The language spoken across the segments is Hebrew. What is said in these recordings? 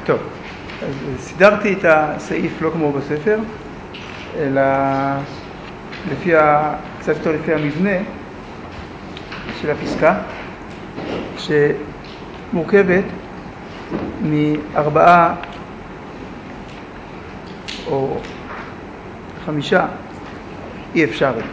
טוב, אז סידרתי את הסעיף לא כמו בספר, אלא קצת יותר לפי המבנה של הפסקה, שמורכבת מ4 או 5 אי אפשרים.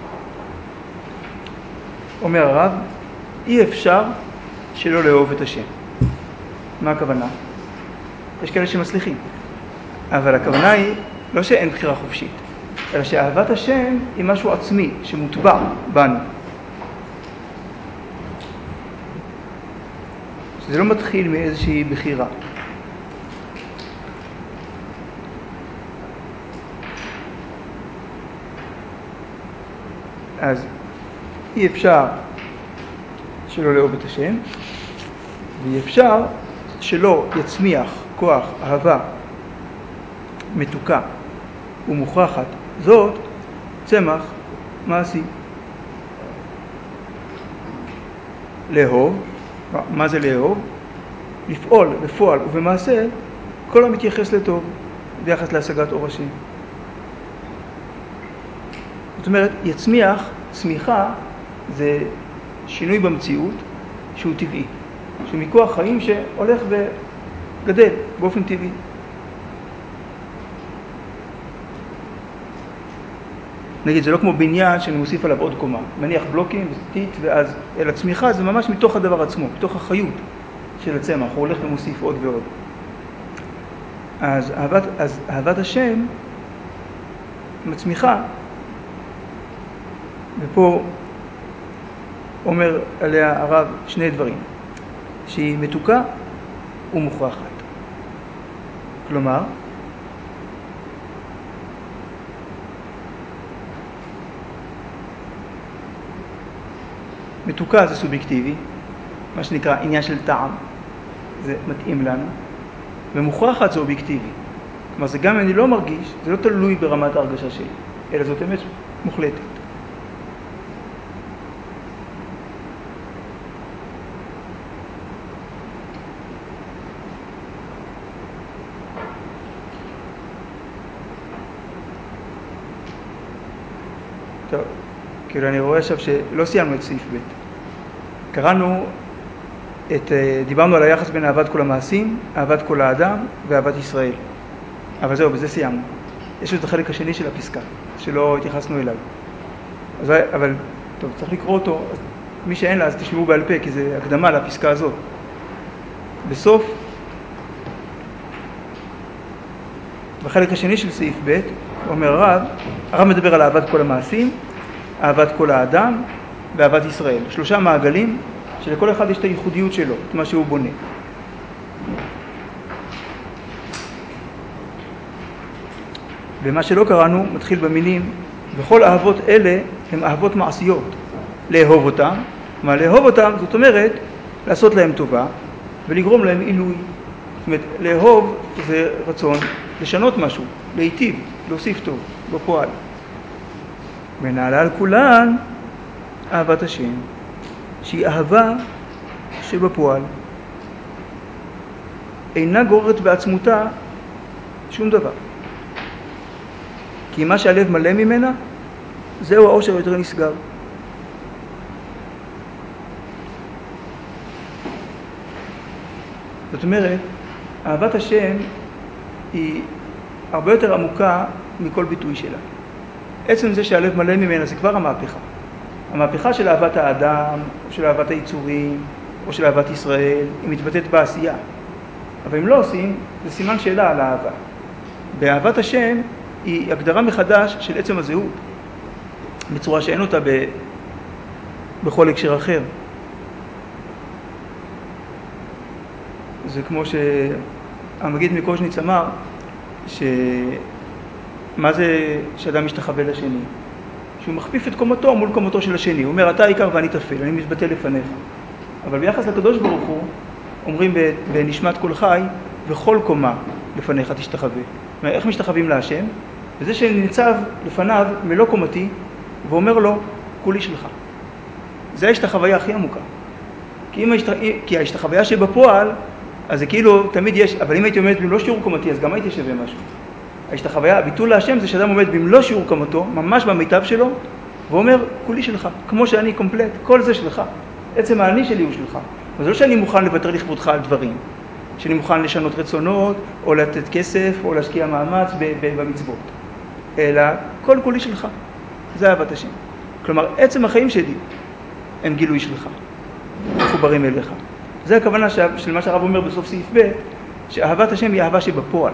אומר הרב, אי אפשר שלא לאהוב את השם. מה הכוונה? יש כאלה שמצליחים, אבל הכוונה היא לא שאין בחירה חופשית, אלא שאהבת השם היא משהו עצמי שמוטבע בנו. שזה לא מתחיל מאיזושהי בחירה. אז אי אפשר שלא לאהוב את השם, ואי אפשר שלא יצמיח כוח אהבה מתוקה ומוכרחת, זאת צמח מעשי. לאהוב, מה זה לאהוב? לפעול בפועל ובמעשה כל המתייחס לטוב ביחס להשגת אור השם. זאת אומרת, יצמיח, צמיחה זה שינוי במציאות שהוא טבעי, שמכוח חיים שהולך וגדל באופן טבעי. נגיד, זה לא כמו בניין שאני מוסיף עליו עוד קומה, מניח בלוקים וסטית, ואז אל הצמיחה זה ממש מתוך הדבר עצמו, מתוך החיות של הצמח, הוא הולך ומוסיף עוד ועוד. אז אהבת השם מצמיחה, ופה אומר עליה הרב 2 דברים, שהיא מתוקה ומוכרחת. כלומר, מתוקה זה סובייקטיבי, מה שנקרא עניין של טעם, זה מתאים לנו, ומוכרחת זה אובייקטיבי. כלומר, זה גם אם אני לא מרגיש, זה לא תלוי ברמת ההרגשה שלי, אלא זאת אמת מוחלטת. טוב, כאילו אני רואה עכשיו שלא סיימנו את סעיף ב'. קראנו דיברנו על היחס בין אהבת כל המעשים, אהבת כל האדם ואהבת ישראל. אבל זהו, בזה סיימנו. יש את החלק השני של הפסקה, שלא התייחסנו אליו. אבל, טוב, צריך לקרוא אותו. מי שאין לה, אז תשמעו בעל פה, כי זה הקדמה לפסקה הזאת. בסוף, בחלק השני של סעיף ב', אומר הרב מדבר על אהבת כל המעשים, אהבת כל האדם ואהבת ישראל. 3 מעגלים שלכל אחד יש את הייחודיות שלו, את מה שהוא בונה. ומה שלא קראנו מתחיל במילים, וכל אהבות אלה הן אהבות מעשיות. לאהוב אותם, מה לאהוב אותם? זאת אומרת, לעשות להם טובה ולגרום להם עילוי. זאת אומרת, לאהוב זה רצון לשנות משהו, להיטיב, להוסיף טוב, בפועל. ונעלה על כולן אהבת השם, שהיא אהבה שבפועל. אינה גוררת בעצמותה שום דבר. כי מה שהלב מלא ממנה, זהו האושר יותר נסגר. זאת אומרת, אהבת השם היא הרבה יותר עמוקה מכל ביטוי שלה. עצם זה שהלב מלא ממנה זה כבר המהפכה. המהפכה של אהבת האדם, או של אהבת היצורים, או של אהבת ישראל, היא מתבטאת בעשייה. אבל אם לא עושים, זה סימן שאלה על האהבה. באהבת השם היא הגדרה מחדש של עצם הזהות, בצורה שאין אותה בכל הקשר אחר. זה כמו שהמגיד מקושניץ אמר, מה זה שאדם משתחווה לשני? שהוא מכפיף את קומתו מול קומתו של השני. הוא אומר, אתה העיקר ואני תפל, אני מתבטא לפניך. אבל ביחס לקדוש ברוך הוא, אומרים בנשמת כל חי, וכל קומה לפניך תשתחווה. איך משתחווים להשם? וזה שנמצב לפניו מלוא קומתי, ואומר לו, כולי שלך. זה ההשתחוויה הכי עמוקה. כי ההשתחוויה שבפועל אז זה כאילו תמיד יש, אבל אם הייתי עומד במלוא שיעור קומתי, אז גם הייתי שווה משהו. יש את החוויה, ביטול להשם זה שאדם עומד במלוא שיעור קומתו, ממש במיטב שלו, ואומר, כולי שלך, כמו שאני קומפלט, כל זה שלך. עצם האני שלי הוא שלך. וזה לא שאני מוכן לוותר לכבודך על דברים, שאני מוכן לשנות רצונות, או לתת כסף, או להשקיע מאמץ במצוות. אלא כל כולי שלך. זה אהבת השם. כלומר, עצם החיים שלי הם גילוי שלך. מחוברים אליך. זה הכוונה של מה שהרב אומר בסוף סעיף ב', שאהבת השם היא אהבה שבפועל.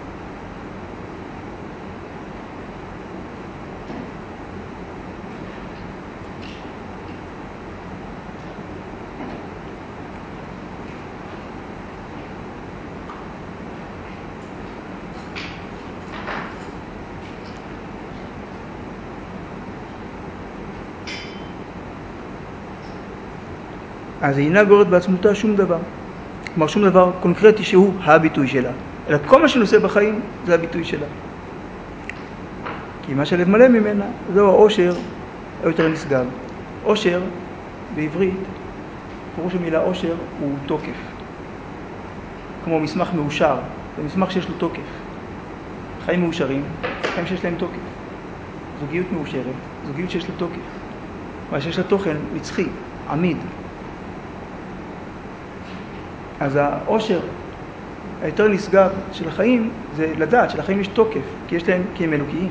אז היא אינה גוררת בעצמותה שום דבר. כלומר, שום דבר קונקרטי שהוא הביטוי שלה. אלא כל מה שנושא בחיים זה הביטוי שלה. כי מה שלב מלא ממנה, זהו העושר היותר נשגב. עושר, בעברית, פירוש המילה עושר הוא תוקף. כמו מסמך מאושר, זה מסמך שיש לו תוקף. חיים מאושרים, חיים שיש להם תוקף. זוגיות מאושרת, זוגיות שיש לה תוקף. מה שיש לה תוכן נצחי, עמיד. אז העושר היותר נשגב של החיים זה לדעת שלחיים יש תוקף, כי הם אלוקיים.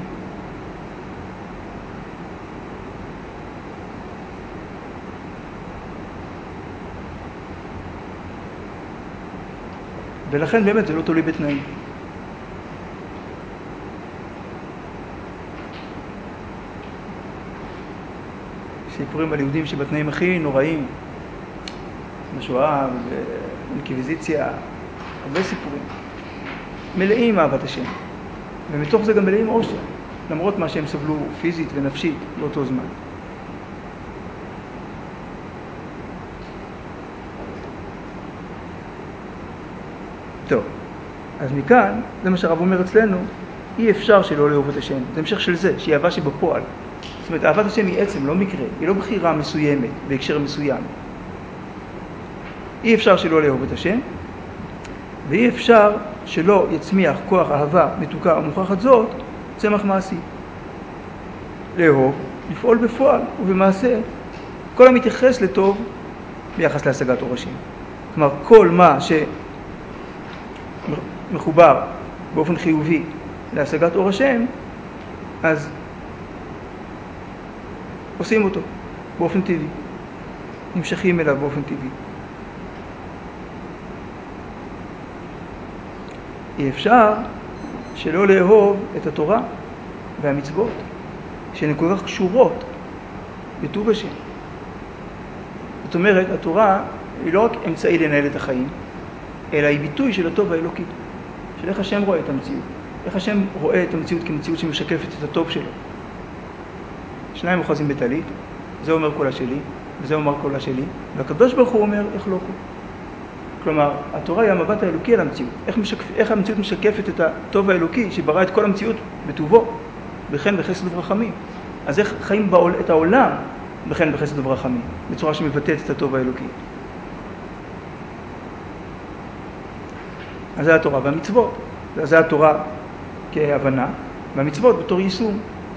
ולכן באמת זה לא תלוי בתנאים. סיפורים על יהודים שבתנאים הכי נוראים, בשואה, באינקוויזיציה, הרבה סיפורים. מלאים אהבת השם. ומתוך זה גם מלאים עושר, למרות מה שהם סבלו פיזית ונפשית באותו זמן. טוב, אז מכאן, זה מה שהרב אומר אצלנו, אי אפשר שלא לאהוב את השם. זה המשך של זה, שהיא אהבה שבפועל. זאת אומרת, אהבת השם היא עצם, לא מקרה. היא לא בחירה מסוימת, בהקשר מסוים. אי אפשר שלא לאהוב את השם, ואי אפשר שלא יצמיח כוח אהבה מתוקה ומוכחת זאת, צמח מעשי. לאהוב, לפעול בפועל ובמעשה, כל המתייחס לטוב ביחס להשגת אור השם. כלומר, כל מה שמחובר באופן חיובי להשגת אור השם, אז עושים אותו באופן טבעי, נמשכים אליו באופן טבעי. אי אפשר שלא לאהוב את התורה והמצוות, שהן כל כך קשורות בטוב השם. זאת אומרת, התורה היא לא רק אמצעי לנהל את החיים, אלא היא ביטוי של הטוב האלוקי, של איך השם רואה את המציאות. איך השם רואה את המציאות כמציאות שמשקפת את הטוב שלו. שניים אוחזים בטלית, זה אומר קולה שלי, וזה אומר קולה שלי, והקדוש ברוך הוא אומר יחלוקו. כלומר, התורה היא המבט האלוקי על המציאות. איך המציאות משקפת את הטוב האלוקי שברא את כל המציאות בטובו, בחן בחסד וברחמים. אז איך חיים את העולם בחן בחסד וברחמים, בצורה שמבטאת את הטוב האלוקי. אז זה התורה והמצוות. זה התורה כהבנה, והמצוות בתור יישום.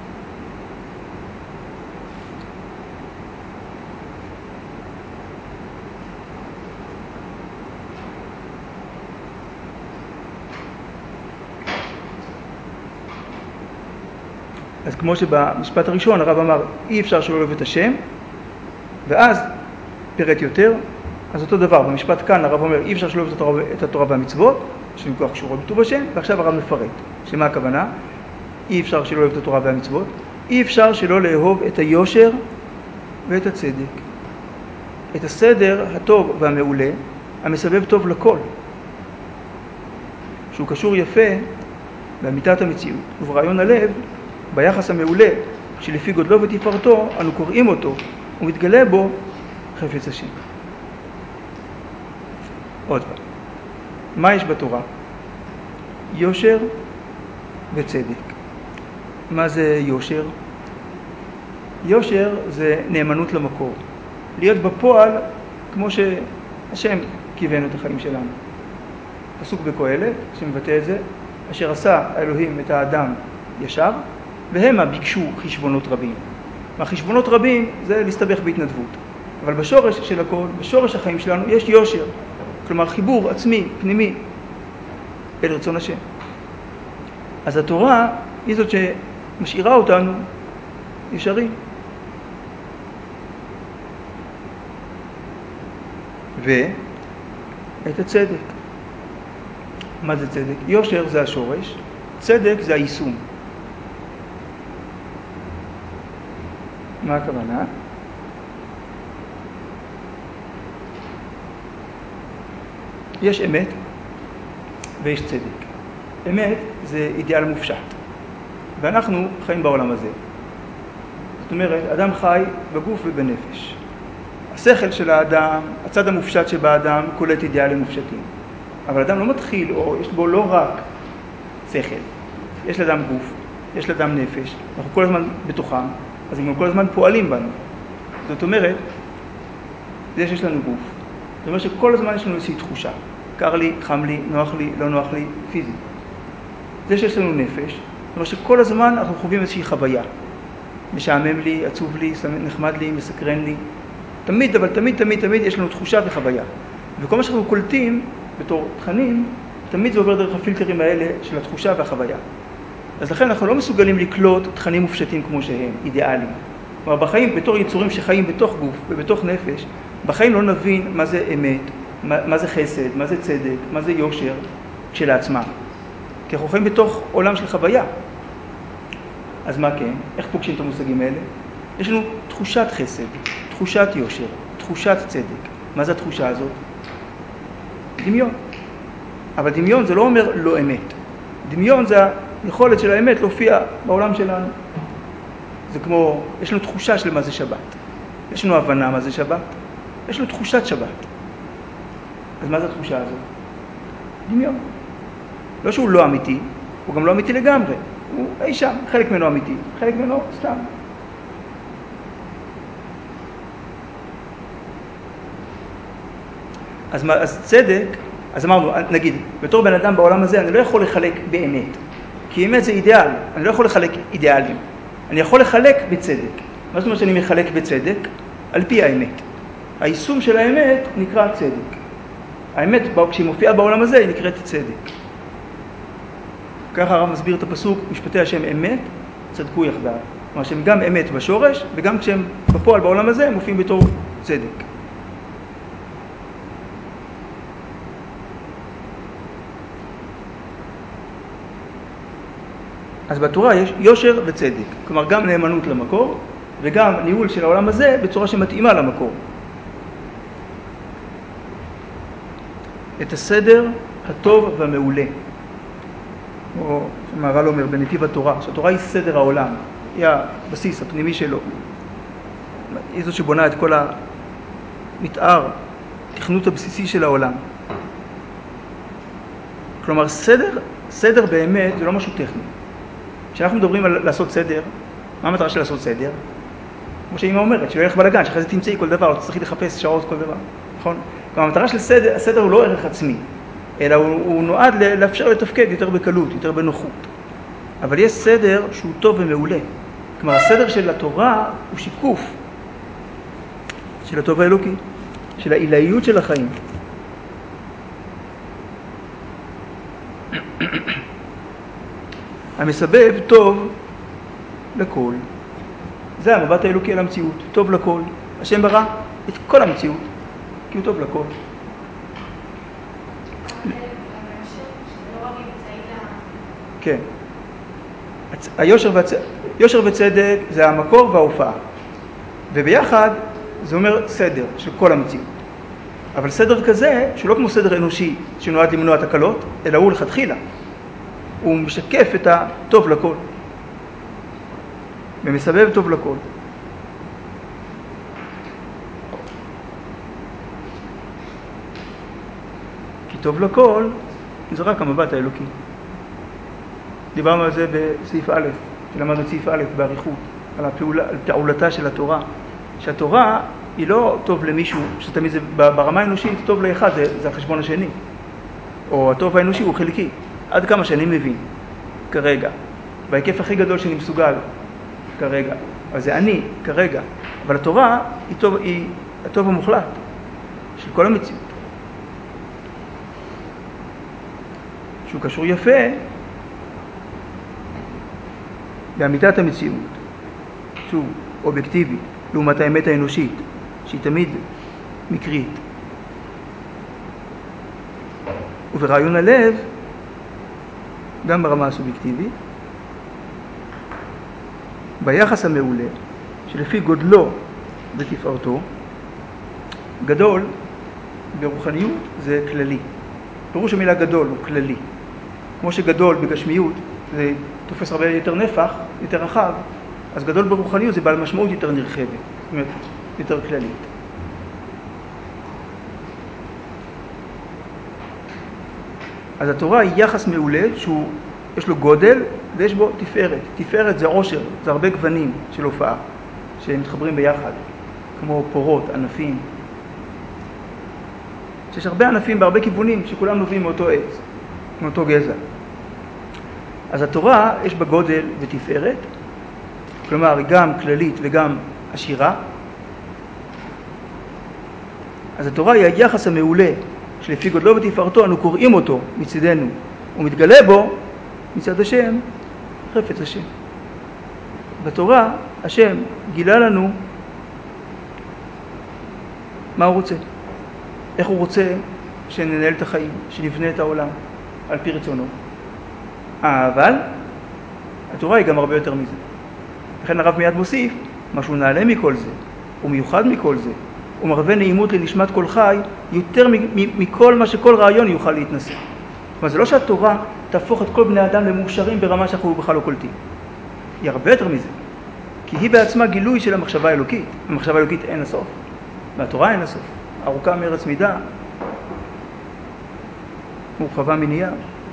אז כמו שבמשפט הראשון הרב אמר, אי אפשר שלא לאהוב את השם, ואז פירט יותר, אז אותו דבר, במשפט כאן הרב אומר, אי אפשר שלא לאהוב את התורה והמצוות, שהן כל כך קשורות בטוב השם, ועכשיו הרב מפרט. שמה הכוונה? אי אפשר שלא לאהוב את התורה והמצוות, אי אפשר שלא לאהוב את היושר ואת הצדק. את הסדר הטוב והמעולה, המסבב טוב לכל, שהוא קשור יפה באמיתת המציאות, וברעיון הלב, ביחס המעולה שלפי גודלו ותפארתו אנו קוראים אותו ומתגלה בו חפץ השם. עוד פעם, מה יש בתורה? יושר וצדק. מה זה יושר? יושר זה נאמנות למקור. להיות בפועל כמו שהשם כיוון את החיים שלנו. פסוק בקהלת שמבטא את זה, אשר עשה האלוהים את האדם ישר, והמה ביקשו חשבונות רבים. מהחשבונות רבים זה להסתבך בהתנדבות. אבל בשורש של הכל, בשורש החיים שלנו, יש יושר. כלומר, חיבור עצמי, פנימי, אל רצון השם. אז התורה היא זאת שמשאירה אותנו ישרים. ואת הצדק. מה זה צדק? יושר זה השורש, צדק זה היישום. מה הכוונה? יש אמת ויש צדק. אמת זה אידיאל מופשט, ואנחנו חיים בעולם הזה. זאת אומרת, אדם חי בגוף ובנפש. השכל של האדם, הצד המופשט שבאדם, קולט אידיאלים מופשטים. אבל אדם לא מתחיל, או יש בו לא רק שכל. יש לאדם גוף, יש לאדם נפש, אנחנו כל הזמן בתוכם, אז הם כל הזמן פועלים בנו. זאת אומרת, זה שיש לנו גוף. זאת אומרת שכל הזמן יש לנו איזושהי תחושה. קר לי, חם לי, נוח לי, לא נוח לי, פיזית. זה שיש לנו נפש, זאת אומרת שכל הזמן אנחנו חווים איזושהי חוויה. משעמם לי, עצוב לי, נחמד לי, מסקרן לי. תמיד, אבל תמיד יש לנו תחושה וחוויה. וכל מה שאנחנו קולטים בתור תכנים, תמיד זה עובר דרך הפילטרים האלה של התחושה והחוויה. אז לכן אנחנו לא מסוגלים לקלוט תכנים מופשטים כמו שהם, אידיאליים. כלומר, בחיים, בתור יצורים שחיים בתוך גוף ובתוך נפש, בחיים לא נבין מה זה אמת, מה זה חסד, מה זה צדק, מה זה יושר כשלעצמם. כי אנחנו חיים בתוך עולם של חוויה. אז מה כן? איך פוגשים את המושגים האלה? יש לנו תחושת חסד, תחושת יושר, תחושת צדק. מה זה התחושה הזאת? דמיון. אבל דמיון זה לא אומר לא אמת. דמיון זה היכולת של האמת להופיע בעולם שלנו. זה כמו, יש לנו תחושה של מה זה שבת. יש לנו הבנה מה זה שבת. יש לנו תחושת שבת. אז מה זה התחושה הזאת? דמיון. לא שהוא לא אמיתי, הוא גם לא אמיתי לגמרי. הוא אי שם, חלק ממנו אמיתי, חלק ממנו סתם. אז צדק, אז אמרנו, נגיד, בתור בן אדם בעולם הזה אני לא יכול לחלק באמת. כי אמת זה אידיאל, אני לא יכול לחלק אידיאלים. אני יכול לחלק בצדק. מה זאת אומרת שאני מחלק בצדק? על פי האמת. היישום של האמת נקרא צדק. האמת, כשהיא מופיעה בעולם הזה, היא נקראת צדק. ככה הרב מסביר את הפסוק, משפטי השם אמת, צדקו יחדיו. כלומר שהם גם אמת בשורש, וגם כשהם בפועל בעולם הזה, הם מופיעים בתור צדק. אז בתורה יש יושר וצדק, כלומר גם נאמנות למקור, וגם ניהול של העולם הזה בצורה שמתאימה למקור. את הסדר הטוב והמעולה. או שמהר"ל אומר בנתיב התורה, שהתורה היא סדר העולם, היא הבסיס הפנימי שלו. היא זאת שבונה את כל המתאר, תכנות הבסיסי של העולם. כלומר, סדר באמת זה לא משהו טכני. כשאנחנו מדברים על לעשות סדר, מה המטרה של לעשות סדר? כמו שאמא אומרת, שלא ילך בלגן, שאחרי זה תמצאי כל דבר, לא תצטרכי לחפש שעות כל דבר, נכון? כלומר, המטרה של הסדר הוא לא ערך עצמי, אלא הוא נועד לאפשר לתפקד יותר בקלות, יותר בנוחות. אבל יש סדר שהוא טוב ומעולה. כלומר, הסדר של התורה הוא שיקוף של הטוב האלוקי, של העילאיות של החיים. המסבב טוב לכל. זה המבט האלוקי על המציאות, טוב לכל. השם ברא את כל המציאות, כי הוא טוב לכל. כן. היושר וצדק זה המקור וההופעה. וביחד זה אומר סדר של כל המציאות. אבל סדר כזה, שהוא לא כמו סדר אנושי שנועד למנוע תקלות, אלא הוא לכתחילה. הוא משקף את הטוב לכל. ומסבב טוב לכל. כי טוב לכל זה רק המבט האלוקי. דיברנו על זה בסעיף א', שלמדנו את סעיף א' בעריכות, על פעולתה של התורה. שהתורה היא לא טוב למישהו, שתמיד זה ברמה האנושית טוב לאחד, זה על חשבון השני. או הטוב האנושי הוא חלקי, עד כמה שאני מבין, כרגע. בהיקף הכי גדול שאני מסוגל, כרגע. אז זה אני, כרגע. אבל התורה היא הטוב המוחלט של כל המציאות. שהוא קשור יפה באמיתת המציאות, שהוא אובייקטיבי, לעומת האמת האנושית, שהיא תמיד מקרית. וברעיון הלב, גם ברמה הסובייקטיבית, ביחס המעולה, שלפי גודלו ותפארתו, גדול ברוחניות זה כללי. פירוש המילה גדול הוא כללי. כמו שגדול בגשמיות זה תופס הרבה יותר נפח, יותר רחב, אז גדול ברוחניות זה בעל משמעות יותר נרחבת, זאת אומרת, יותר כללית. אז התורה היא יחס מעולה שיש לו גודל ויש בו תפארת. תפארת זה עושר, זה הרבה גוונים של הופעה שמתחברים ביחד, כמו פורות, ענפים. שיש הרבה ענפים בהרבה כיוונים שכולם נובעים מאותו עץ, מאותו גזע. אז התורה יש בה גודל ותפארת, כלומר היא גם כללית וגם עשירה. אז התורה היא היחס המעולה שלפי גודלו ותפארתו אנו קוראים אותו מצדנו ומתגלה בו מצד השם, חפץ השם. בתורה השם גילה לנו מה הוא רוצה, איך הוא רוצה שננהל את החיים, שנבנה את העולם על פי רצונו. אבל התורה היא גם הרבה יותר מזה. לכן הרב מיד מוסיף, משהו נעלה מכל זה, הוא מיוחד מכל זה, הוא מרווה נעימות לנשמת כל חי, יותר מכל מה שכל רעיון יוכל להתנסה. אבל זה לא שהתורה תהפוך את כל בני האדם למאושרים ברמה שאנחנו בכלל לא קולטים. היא הרבה יותר מזה. כי היא בעצמה גילוי של המחשבה האלוקית. המחשבה האלוקית אין הסוף, והתורה אין הסוף. ארוכה מארץ מידה, מורחבה מנייר.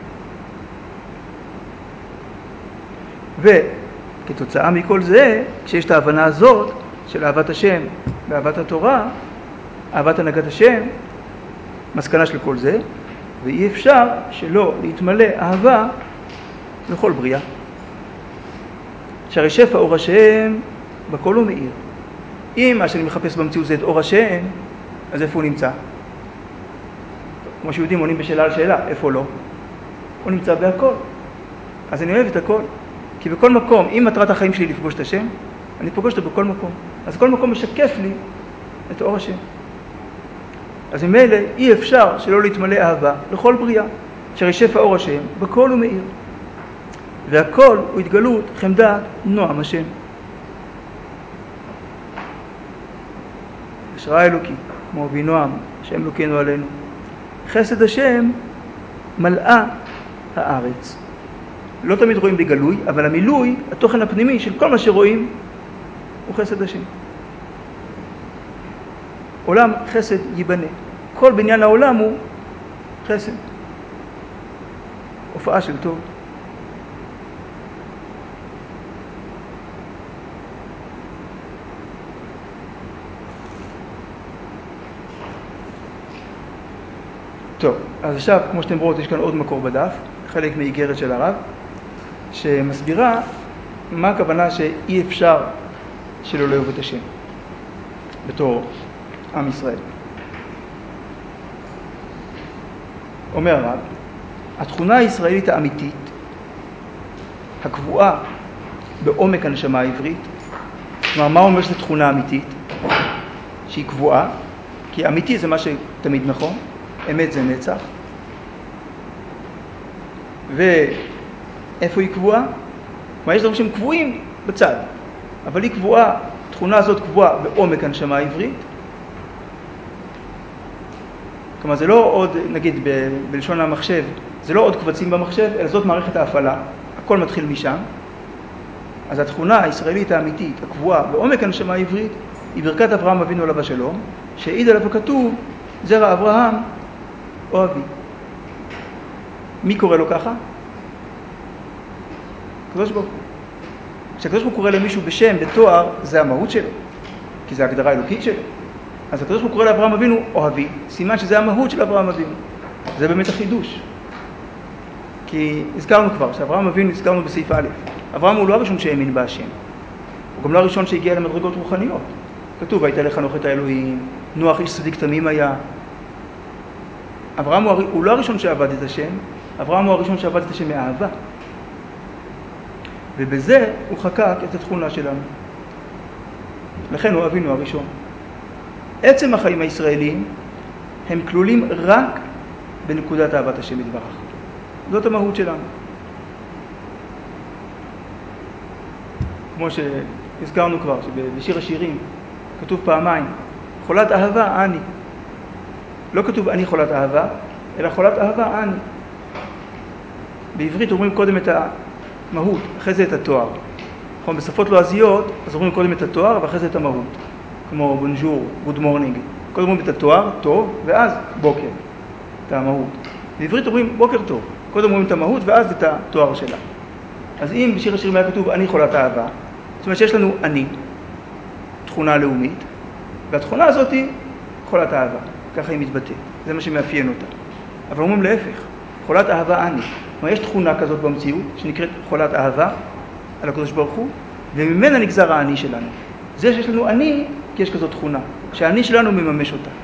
וכתוצאה מכל זה, כשיש את ההבנה הזאת של אהבת השם ואהבת התורה, אהבת הנהגת השם, מסקנה של כל זה, ואי אפשר שלא להתמלא אהבה לכל בריאה. שהרי שפע אור השם בכל הוא מאיר. אם מה שאני מחפש במציאות זה את אור השם, אז איפה הוא נמצא? כמו שיהודים עונים בשאלה על שאלה, איפה לא? הוא נמצא בהכל. אז אני אוהב את הכל. כי בכל מקום, אם מטרת החיים שלי לפגוש את השם, אני פוגש אותו בכל מקום. אז כל מקום משקף לי את אור השם. אז ממילא אי אפשר שלא להתמלא אהבה לכל בריאה. שהרי שפע אור השם בכל הוא מאיר. והכל הוא התגלות חמדת נועם השם. השראה אלוקית, כמו בי נועם, השם אלוקינו עלינו. חסד השם מלאה הארץ. לא תמיד רואים בגלוי, אבל המילוי, התוכן הפנימי של כל מה שרואים, הוא חסד השם. עולם חסד ייבנה. כל בניין העולם הוא חסד. הופעה של טוב. טוב, אז עכשיו, כמו שאתם רואות, יש כאן עוד מקור בדף, חלק מאיגרת של הרב, שמסבירה מה הכוונה שאי אפשר שלא לאהוב את השם, בתור עם ישראל. אומר הרב, התכונה הישראלית האמיתית, הקבועה בעומק הנשמה העברית, כלומר, מה אומר שזו תכונה אמיתית? שהיא קבועה, כי אמיתי זה מה שתמיד נכון, אמת זה נצח. ואיפה היא קבועה? כלומר, יש דברים שהם קבועים בצד, אבל היא קבועה, התכונה הזאת קבועה בעומק הנשמה העברית. כלומר, זה לא עוד, נגיד בלשון המחשב, זה לא עוד קבצים במחשב, אלא זאת מערכת ההפעלה, הכל מתחיל משם. אז התכונה הישראלית האמיתית, הקבועה בעומק הנשמה העברית, היא ברכת אברהם אבינו עליו השלום, שהעיד עליו הכתוב, זרע אברהם או אבי. מי קורא לו ככה? הקדוש ברוך הוא. כשהקדוש ברוך הוא קורא למישהו בשם, בתואר, זה המהות שלו, כי זה ההגדרה האלוקית שלו. אז הקדוש ברוך הוא קורא לאברהם אבינו אוהבי, סימן שזה המהות של אברהם אבינו. זה באמת החידוש. כי הזכרנו כבר, שאברהם אבינו הזכרנו בסעיף א', אברהם הוא לא הראשון שהאמין בהשם, הוא גם לא הראשון שהגיע למדרגות רוחניות. כתוב, היית לחנוך את האלוהים, נוח איש צדיק תמים היה. אברהם הוא לא הראשון שעבד את השם, אברהם הוא הראשון שעבד את השם מאהבה. ובזה הוא חקק את התכונה שלנו. לכן הוא אבינו הראשון. עצם החיים הישראליים הם כלולים רק בנקודת אהבת השם יתברך. זאת המהות שלנו. כמו שהזכרנו כבר, שבשיר השירים כתוב פעמיים, חולת אהבה אני. לא כתוב אני חולת אהבה, אלא חולת אהבה אני. בעברית אומרים קודם את המהות, אחרי זה את התואר. נכון, בשפות לועזיות, אז אומרים קודם את התואר ואחרי זה את המהות. כמו בונז'ור, גוד מורנינג. קודם אומרים את התואר, טוב, ואז בוקר, את המהות. בעברית אומרים בוקר טוב. קודם אומרים את המהות ואז את התואר שלה. אז אם בשיר השירים היה כתוב אני חולת אהבה, זאת אומרת שיש לנו אני, תכונה לאומית, והתכונה הזאת היא חולת אהבה. ככה היא מתבטאת. זה מה שמאפיין אותה. אבל אומרים להפך, חולת אהבה אני. יש תכונה כזאת במציאות שנקראת חולת אהבה על הקדוש ברוך הוא, וממנה נגזר האני שלנו. זה שיש לנו אני, כי יש כזאת תכונה, שהאני שלנו מממש אותה.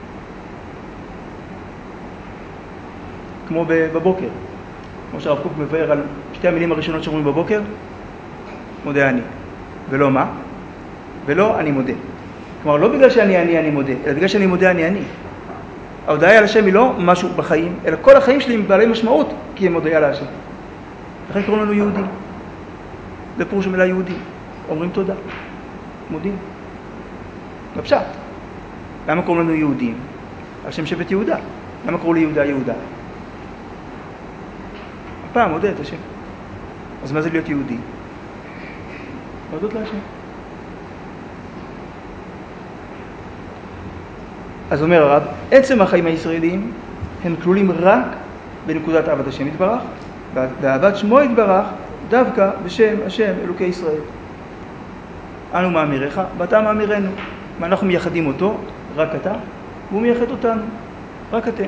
כמו בבוקר, כמו שהרב קוק מבאר על שתי המילים הראשונות שאומרים בבוקר, מודה אני. ולא מה? ולא אני מודה. כלומר, לא בגלל שאני מודה, אלא בגלל שאני מודה אני. ההודעה על השם היא לא משהו בחיים, אלא כל החיים שלי הם בעלי משמעות, כי הם הודעה על השם. לכן קוראים לנו יהודים. זה פירוש המילה יהודי. אומרים תודה. מודים. בפשט. למה קוראים לנו יהודים? על שם שבט יהודה. למה קראו לי יהודה יהודה? הפעם מודה את השם. אז מה זה להיות יהודי? להודות להשם. אז אומר הרב, עצם החיים הישראליים הם כלולים רק בנקודת אהבת השם יתברך, ואהבת שמו יתברך דווקא בשם השם אלוקי ישראל. אנו מאמיריך, ואתה מאמירנו. ואנחנו מייחדים אותו, רק אתה, והוא מייחד אותנו, רק אתם.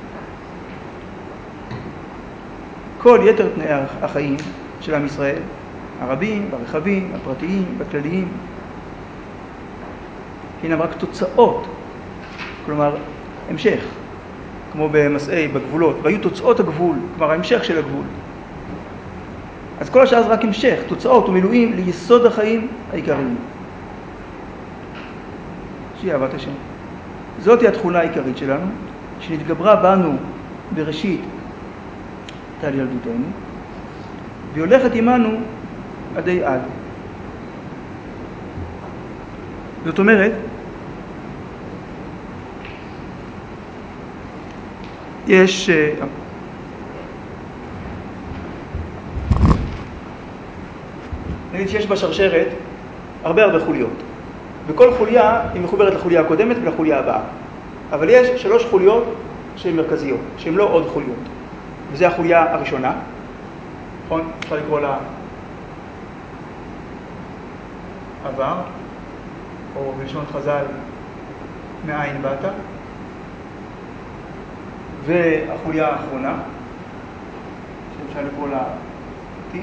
כל יתר תנאי החיים של עם ישראל, הרבים, הרחבים, הפרטיים, הכלליים, הינם רק תוצאות, כלומר המשך, כמו במסעי, בגבולות, והיו תוצאות הגבול, כלומר ההמשך של הגבול. אז כל השאר זה רק המשך, תוצאות ומילואים ליסוד החיים העיקריים. שהיא אהבת השם. זאת היא התכונה העיקרית שלנו, שנתגברה בנו בראשית תל ילדותנו, והיא הולכת עמנו עדי עד. זאת אומרת, נגיד שיש בשרשרת הרבה חוליות, וכל חוליה היא מחוברת לחוליה הקודמת ולחוליה הבאה, אבל יש 3 חוליות שהן מרכזיות, שהן לא עוד חוליות, וזה החוליה הראשונה, נכון? אפשר לקרוא לה עבר, או בלשון חז"ל מאין באת, והחוליה האחרונה, שאפשר לקרוא לה עתיד,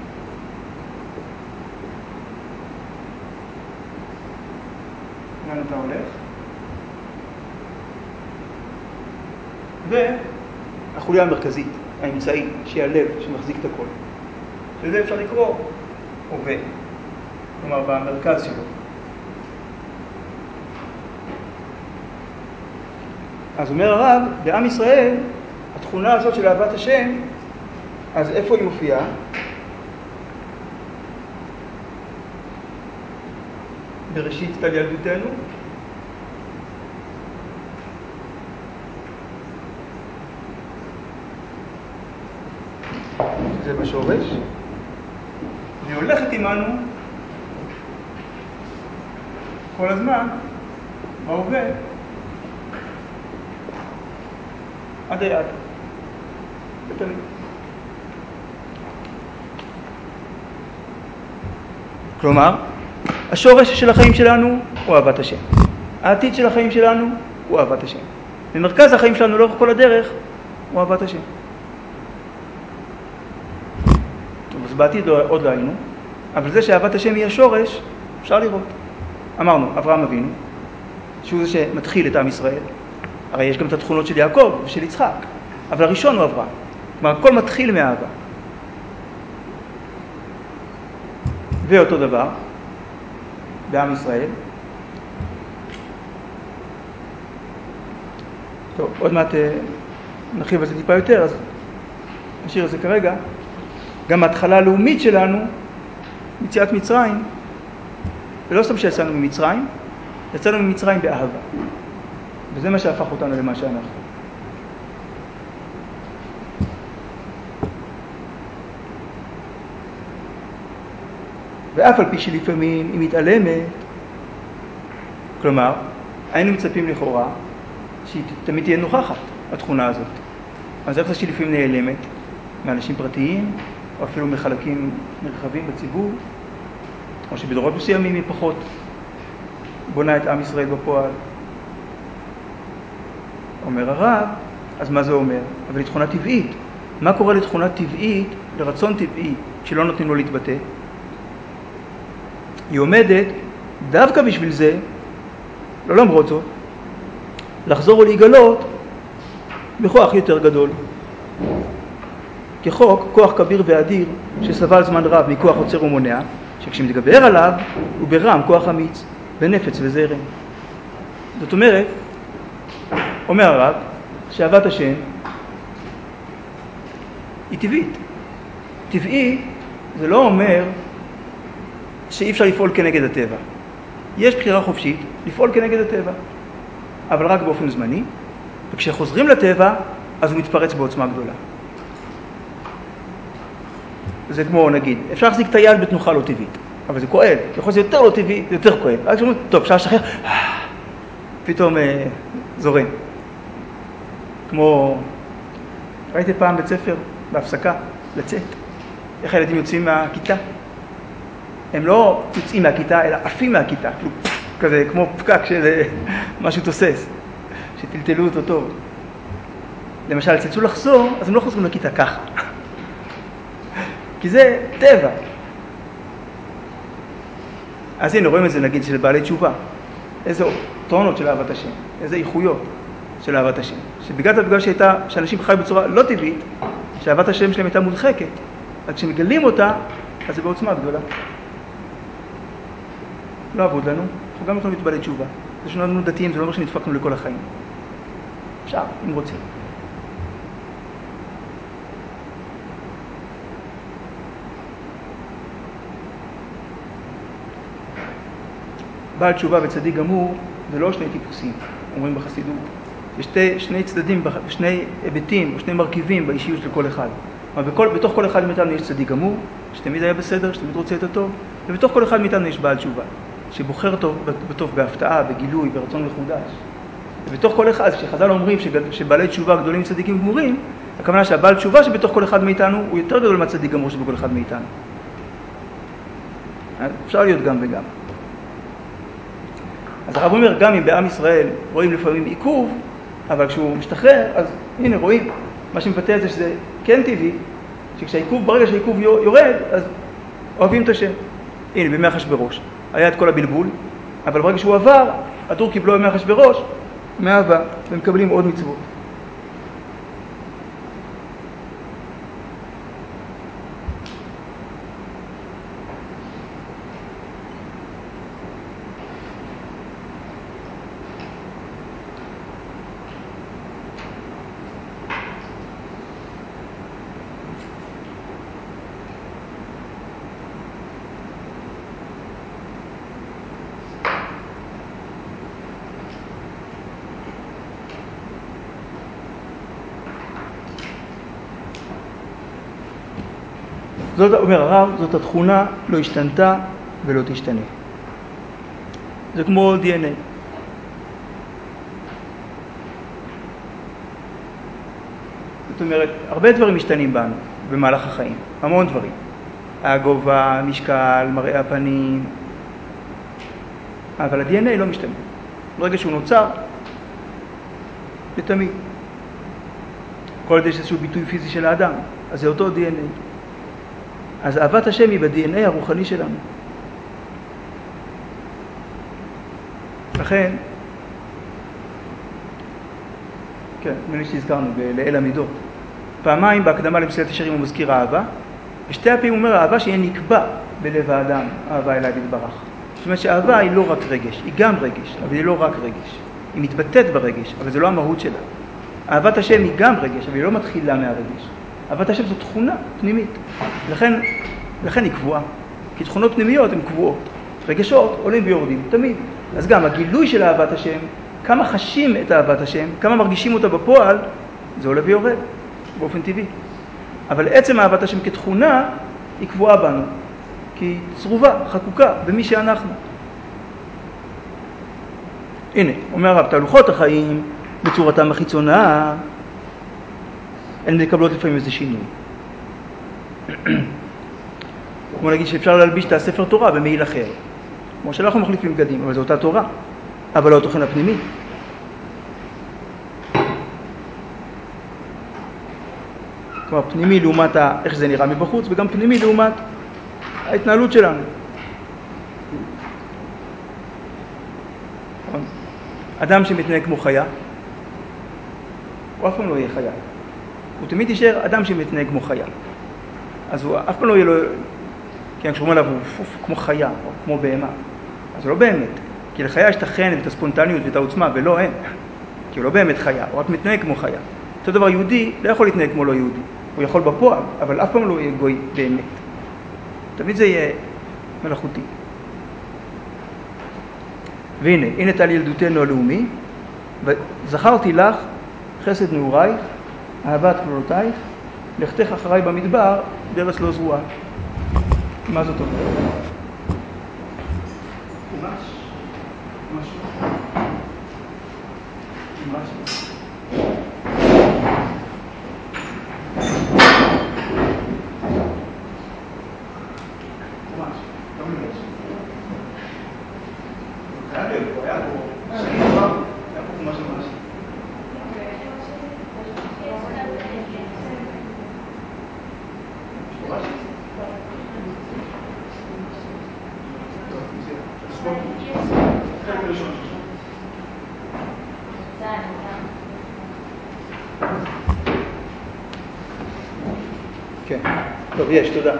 לאן אתה הולך, והחוליה המרכזית, האמצעית, שהיא הלב שמחזיק את הכל. לזה אפשר לקרוא הווה, כלומר במרכז שלו. אז אומר הרב, בעם ישראל, התכונה הזאת של אהבת השם, אז איפה היא מופיעה? בראשית תל ילדותנו. זה בשורש. והיא הולכת עמנו כל הזמן, בהווה, עד היד. ותמיד. כלומר, השורש של החיים שלנו הוא אהבת השם. העתיד של החיים שלנו הוא אהבת השם. ומרכז החיים שלנו לאורך כל הדרך הוא אהבת השם. אז בעתיד עוד לא היינו, אבל זה שאהבת השם היא השורש, אפשר לראות. אמרנו, אברהם אבינו, שהוא זה שמתחיל את עם ישראל. הרי יש גם את התכונות של יעקב ושל יצחק, אבל הראשון הוא אברהם. כלומר, הכל מתחיל מאהבה. ואותו דבר, בעם ישראל. טוב, עוד מעט נרחיב על זה טיפה יותר, אז נשאיר את זה כרגע. גם ההתחלה הלאומית שלנו, יציאת מצרים, ולא סתם שיצאנו ממצרים, יצאנו ממצרים באהבה. וזה מה שהפך אותנו למה שאנחנו. ואף על פי שלפעמים היא מתעלמת, כלומר, היינו מצפים לכאורה שהיא תמיד תהיה נוכחת, התכונה הזאת. אז איך זה שלפעמים נעלמת מאנשים פרטיים, או אפילו מחלקים נרחבים בציבור, או שבדורות מסוימים היא פחות בונה את עם ישראל בפועל. אומר הרב, אז מה זה אומר? אבל היא תכונה טבעית. מה קורה לתכונה טבעית, לרצון טבעי, שלא נותנים לו להתבטא? היא עומדת דווקא בשביל זה, לא למרות זאת, לחזור ולהיגלות בכוח יותר גדול. כחוק, כוח כביר ואדיר שסבל זמן רב מכוח עוצר ומונע, שכשמתגבר עליו הוא ברם כוח אמיץ, בנפץ וזרם. זאת אומרת, אומר הרב, שאהבת השם היא טבעית. טבעי זה לא אומר שאי אפשר לפעול כנגד הטבע. יש בחירה חופשית לפעול כנגד הטבע, אבל רק באופן זמני, וכשחוזרים לטבע, אז הוא מתפרץ בעוצמה גדולה. זה כמו, נגיד, אפשר להחזיק את היד בתנוחה לא טבעית, אבל זה כואב. יכול להיות יותר לא טבעי, זה יותר כואב. רק שאומרים, טוב, אפשר לשחרר, פתאום זורם. כמו, ראיתי פעם בית ספר, בהפסקה, לצאת. איך הילדים יוצאים מהכיתה? הם לא יוצאים מהכיתה, אלא עפים מהכיתה. כזה, כמו פקק של משהו תוסס, שטלטלו אותו טוב. למשל, צאצו לחזור, אז הם לא חוזרים לכיתה ככה. כי זה טבע. אז הנה, רואים את זה, נגיד, של בעלי תשובה. איזה טונות של אהבת השם, איזה איכויות של אהבת השם. בגלל שאנשים חיו בצורה לא טבעית, שאהבת השם שלהם הייתה מודחקת. אז כשמגלים אותה, אז זה בעוצמה גדולה. לא עבוד לנו, אנחנו גם יכולים להתבעלי תשובה. זה שאנחנו דתיים, זה לא אומר שנדפקנו לכל החיים. אפשר, אם רוצים. בעל תשובה וצדיק גמור זה לא שני טיפוסים, אומרים בחסידות. יש שני צדדים, שני היבטים, או שני מרכיבים באישיות של כל אחד. אבל בתוך כל אחד מאיתנו יש צדיק גמור, שתמיד היה בסדר, שתמיד רוצה את הטוב, ובתוך כל אחד מאיתנו יש בעל תשובה, שבוחר בטוב בהפתעה, בגילוי, ברצון מחודש. ובתוך כל אחד, כשחז"ל אומרים שבעלי תשובה גדולים צדיקים גמורים, הכוונה שהבעל תשובה שבתוך כל אחד מאיתנו הוא יותר גדול מהצדיק גמור שבכל אחד מאיתנו. אפשר להיות גם וגם. אז הרב אומר, גם אם בעם ישראל רואים לפעמים עיכוב, אבל כשהוא משתחרר, אז הנה רואים, מה שמבטא את זה שזה כן טבעי, ברגע שהעיכוב יורד, אז אוהבים את השם. הנה, בימי אחשוורוש, היה את כל הבלבול, אבל ברגע שהוא עבר, הדור קיבלו בימי אחשוורוש, מאהבה, ומקבלים עוד מצוות. זאת, אומר הרב, זאת התכונה לא השתנתה ולא תשתנה. זה כמו DNA. זאת אומרת, הרבה דברים משתנים בנו במהלך החיים, המון דברים. הגובה, המשקל, מראה הפנים, אבל ה-DNA לא משתנה. ברגע שהוא נוצר, לתמיד. כל עוד יש איזשהו ביטוי פיזי של האדם, אז זה אותו DNA. אז אהבת השם היא ב-DNA הרוחני שלנו. לכן, כן, נדמה לי שהזכרנו בליל המידות. פעמיים בהקדמה למסילת ישרים הוא מזכיר אהבה, ושתי הפעמים הוא אומר אהבה שיהיה נקבע בלב האדם, אהבה אליו יתברך. זאת אומרת שאהבה היא לא רק רגש, היא גם רגש, אבל היא לא רק רגש. היא מתבטאת ברגש, אבל זה לא המהות שלה. אהבת השם היא גם רגש, אבל היא לא מתחילה מהרגש. אהבת השם זו תכונה פנימית, לכן היא קבועה. כי תכונות פנימיות הן קבועות. רגשות עולים ויורדים, תמיד. אז גם הגילוי של אהבת השם, כמה חשים את אהבת השם, כמה מרגישים אותה בפועל, זה עולה ויורד, באופן טבעי. אבל עצם אהבת השם כתכונה, היא קבועה בנו. כי היא צרובה, חקוקה, במי שאנחנו. הנה, אומר הרב, תהלוכות החיים, בצורתם החיצונה, הן מקבלות לפעמים איזה שינוי. כמו להגיד שאפשר להלביש את הספר תורה במעיל אחר. כמו שאנחנו מחליפים בגדים, אבל זו אותה תורה. אבל לא התוכן הפנימי. כלומר, פנימי לעומת איך זה נראה מבחוץ, וגם פנימי לעומת ההתנהלות שלנו. אדם שמתנהג כמו חיה, הוא אף פעם לא יהיה חיה. הוא תמיד יישאר אדם שמתנהג כמו חיה. אז הוא אף פעם לא יהיה לו, כן, כשאומרים עליו הוא כמו חיה, או כמו בהמה. אז זה לא באמת. כי לחיה יש את החן ואת הספונטניות ואת העוצמה, ולא אין. כי הוא לא באמת חיה, הוא רק מתנהג כמו חיה. אותו דבר, יהודי לא יכול להתנהג כמו לא יהודי. הוא יכול בפועל, אבל אף פעם לא יהיה גוי באמת. תמיד זה יהיה מלאכותי. והנה, הנה תל ילדותנו הלאומי, וזכרתי לך חסד נעורייך, אהבת כלולותייך, לכתך אחריי במדבר, דרס לא זרועה. מה זאת אומרת? כן, טוב, יש, תודה.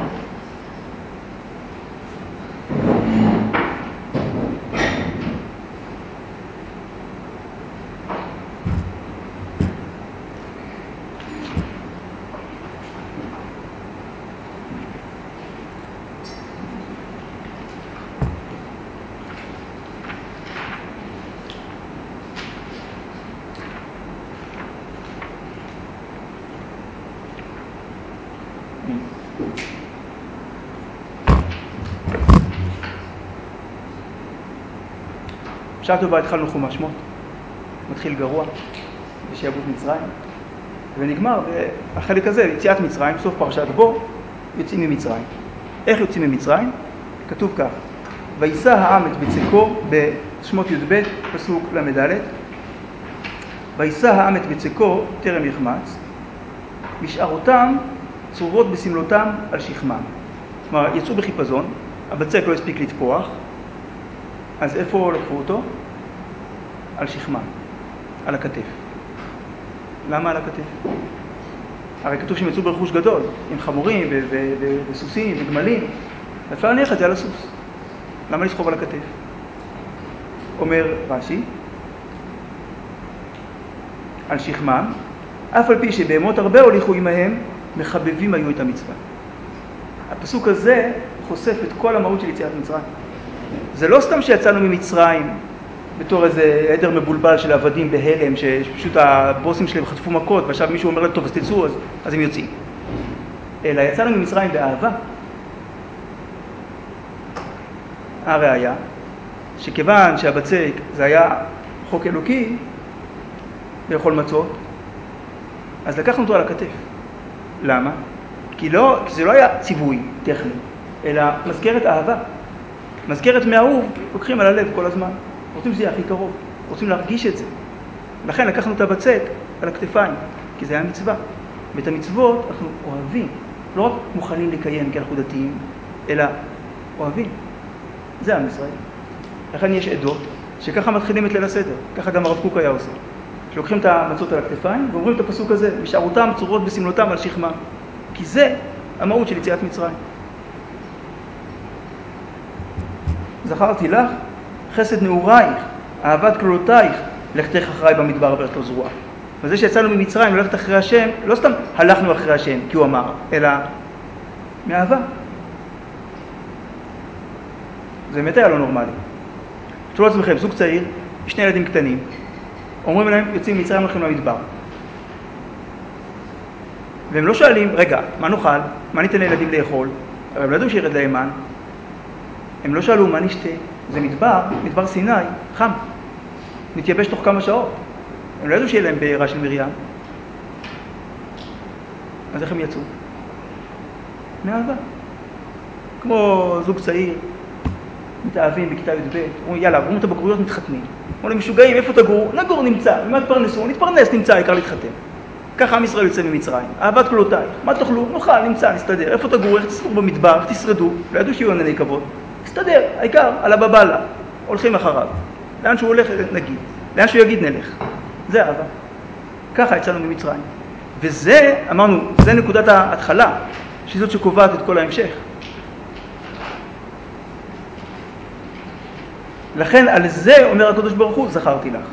בשעה טובה התחלנו חומש שמות, מתחיל גרוע, בשעבוד מצרים, ונגמר החלק הזה, יציאת מצרים, סוף פרשת בו, יוצאים ממצרים. איך יוצאים ממצרים? כתוב כך, וישא העם את בצקו, בשמות י"ב, פסוק למדלת, וישא העם את בצקו, טרם יחמץ, משארותם צרורות בסמלותם על שכמם. כלומר, יצאו בחיפזון, הבצק לא הספיק לתפוח, אז איפה לקחו אותו? על שכמם, על הכתף. למה על הכתף? הרי כתוב שהם יצאו ברכוש גדול, עם חמורים וסוסים וגמלים. אפשר להניח את זה על הסוס. למה לסחוב על הכתף? אומר רש"י, על שכמם, אף על פי שבהמות הרבה הוליכו עמהם, מחבבים היו את המצווה. הפסוק הזה חושף את כל המהות של יציאת מצרים. זה לא סתם שיצאנו ממצרים בתור איזה עדר מבולבל של עבדים בהלם, שפשוט הבוסים שלהם חטפו מכות, ועכשיו מישהו אומר להם, טוב, אז תצאו, אז הם יוצאים. אלא יצאנו ממצרים באהבה. הראיה, שכיוון שהבצק זה היה חוק אלוקי, לאכול מצות, אז לקחנו אותו על הכתף. למה? כי זה לא היה ציווי טכני, אלא מזכרת אהבה. מזכרת מאהוב, לוקחים על הלב כל הזמן. רוצים שזה יהיה הכי קרוב, רוצים להרגיש את זה. לכן לקחנו את הבצק על הכתפיים, כי זה היה מצווה. ואת המצוות אנחנו אוהבים. לא רק מוכנים לקיים כי אנחנו דתיים, אלא אוהבים. זה עם ישראל. לכן יש עדות שככה מתחילים את ליל הסדר. ככה גם הרב קוק היה עושה. שלוקחים את המצות על הכתפיים ואומרים את הפסוק הזה, בשערותם צורות בסמלותם על שכמם. כי זה המהות של יציאת מצרים. זכרתי לך, חסד נעורייך, אהבת כלולותייך, לכתך אחריי במדבר ואת לא זרוע. וזה שיצאנו ממצרים ללכת אחרי השם, לא סתם הלכנו אחרי השם כי הוא אמר, אלא מאהבה. זה באמת היה לא נורמלי. תראו לעצמכם, זוג צעיר, שני ילדים קטנים, אומרים להם, יוצאים ממצרים הולכים למדבר. והם לא שואלים, רגע, מה נאכל? מה ניתן לילדים לאכול? הרי הם לא ידעו שירד להם מן. הם לא שאלו מה נשתה. זה מדבר, מדבר סיני, חם. מתייבש תוך כמה שעות. הם לא ידעו שיהיה להם בעירה של מרים. אז איך הם יצאו? מאהבה. כמו זוג צעיר, מתאהבים בכיתה י"ב, אומרים יאללה, אומרים את הבגרויות מתחתנים. אומרים משוגעים, איפה תגור? נגור נמצא, ומה תפרנסו? נתפרנס נמצא, העיקר להתחתן. ככה עם ישראל יוצא ממצרים. אהבת כלולותייך, מה תאכלו? נאכל, נמצא, נסתדר. איפה תגור? איך תסגור במדבר? איך תשרדו? לא ידעו שיהיו ענני כבוד. נסתדר, העיקר, על הבבלה. הולכים אחריו. לאן שהוא הולך נגיד. לאן שהוא יגיד נלך. זה אהבה. ככה יצאנו ממצרים. וזה, אמרנו, זה נקודת ההתחלה, שהיא זאת שקובעת את כל ההמשך. לכן על זה אומר הקדוש ברוך הוא, זכרתי לך.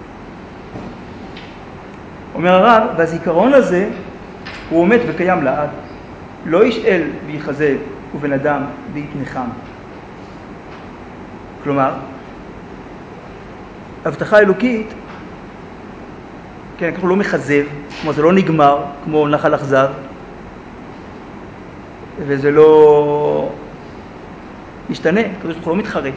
אומר הרב, והזיכרון הזה הוא עומד וקיים לעד. לא ישאל ויחזב ובן אדם ויתנחם. כלומר, הבטחה אלוקית, כן, אנחנו לא מחזב, כמו זה לא נגמר, כמו נחל אכזב, וזה לא משתנה, הקדוש ברוך הוא לא מתחרט.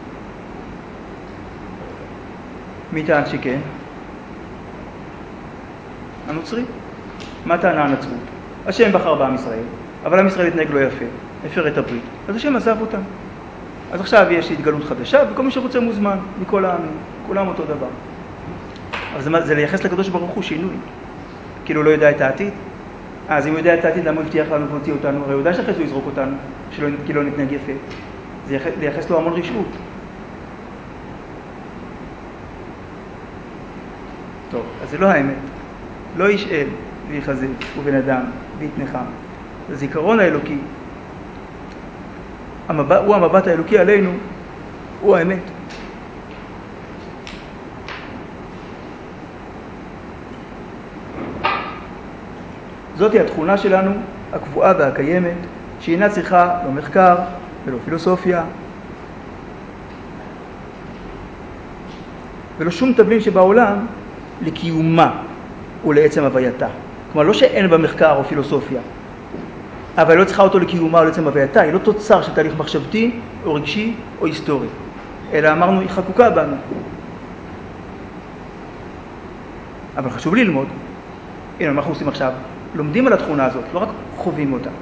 מי טען שכן? הנוצרי. מה טענה הנצרות? השם בחר בעם ישראל, אבל עם ישראל התנהג לא יפה, הפר את הברית, אז השם עזב אותם. אז עכשיו יש התגלות חדשה, וכל מי שרוצה מוזמן, מכל העמים, כולם אותו דבר. אבל זה לייחס לקדוש ברוך הוא שינוי. כאילו הוא לא יודע את העתיד. אז אם הוא יודע את העתיד, למה הוא הבטיח לנו והוציא אותנו? הרי הוא יודע שאחרי זה הוא יזרוק אותנו, כי לא נתנהג יפה. זה לייחס לו המון רשעות. טוב, אז זה לא האמת. לא ישאל ויחזב ובן אדם ויתנחם. הזיכרון האלוקי, הוא המבט האלוקי עלינו, הוא האמת. זאת היא התכונה שלנו, הקבועה והקיימת, שאינה צריכה לא מחקר ולא פילוסופיה, ולא שום תבלין שבעולם לקיומה ולעצם הווייתה. כלומר, לא שאין בה מחקר או פילוסופיה, אבל לא צריכה אותו לקיומה או לעצם הווייתה, היא לא תוצר של תהליך מחשבתי או רגשי או היסטורי, אלא אמרנו, היא חקוקה בנו. אבל חשוב ללמוד. הנה, מה אנחנו עושים עכשיו? לומדים על התכונה הזאת, לא רק חווים אותה.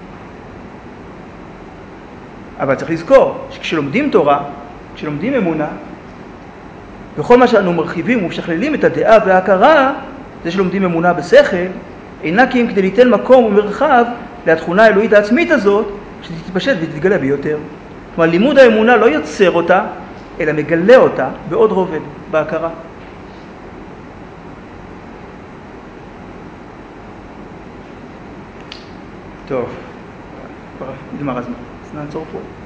אבל צריך לזכור שכשלומדים תורה, כשלומדים אמונה, וכל מה שאנו מרחיבים ומשכללים את הדעה וההכרה, זה שלומדים אמונה בשכל, אינה כי אם כדי ליתן מקום ומרחב לתכונה האלוהית העצמית הזאת, שתתפשט ותתגלה ביותר. כלומר, לימוד האמונה לא יוצר אותה, אלא מגלה אותה בעוד רובד, בהכרה. טוב, כבר נגמר הזמן, אז נעצור פה.